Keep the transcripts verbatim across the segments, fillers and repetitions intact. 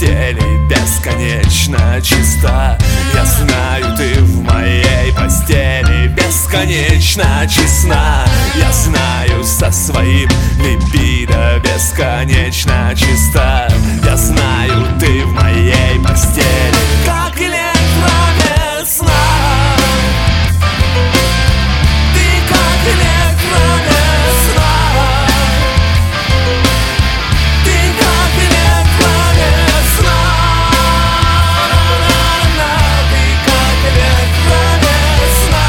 постели бесконечно чиста. Я знаю, ты в моей постели бесконечно честна. Я знаю, со своим либидо бесконечно чиста. Я знаю, ты в моей постели как электровесна. Ты как электровесна. Ты как электровесна. Ты как электровесна.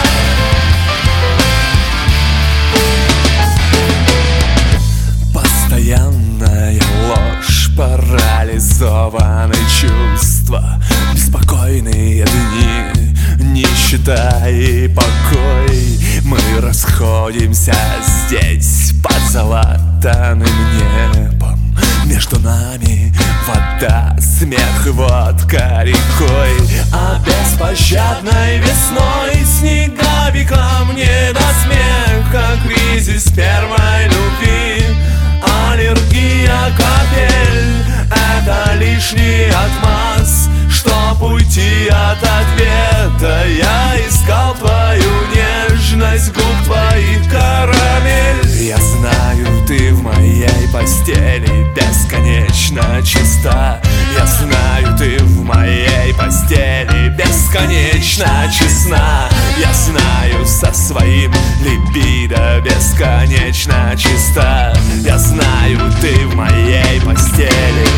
Постоянная ложь, парализованы чувства, беспокойные дни, нищета и покой. Мы расходимся здесь под золотаным небом. Между нами вода, смех и водка рекой. А беспощадной весной снеговикам не до смеха. Кризис первой любви, аллергия капель — это лишний отмаз. Чтоб уйти от ответа, я искал твою нежность, губ твоих карамель. Я знаю, ты в моей постели бесконечно чиста. Я знаю, ты в моей постели бесконечно честна. Я знаю, со своим либидо бесконечно чиста. Я знаю, ты в моей постели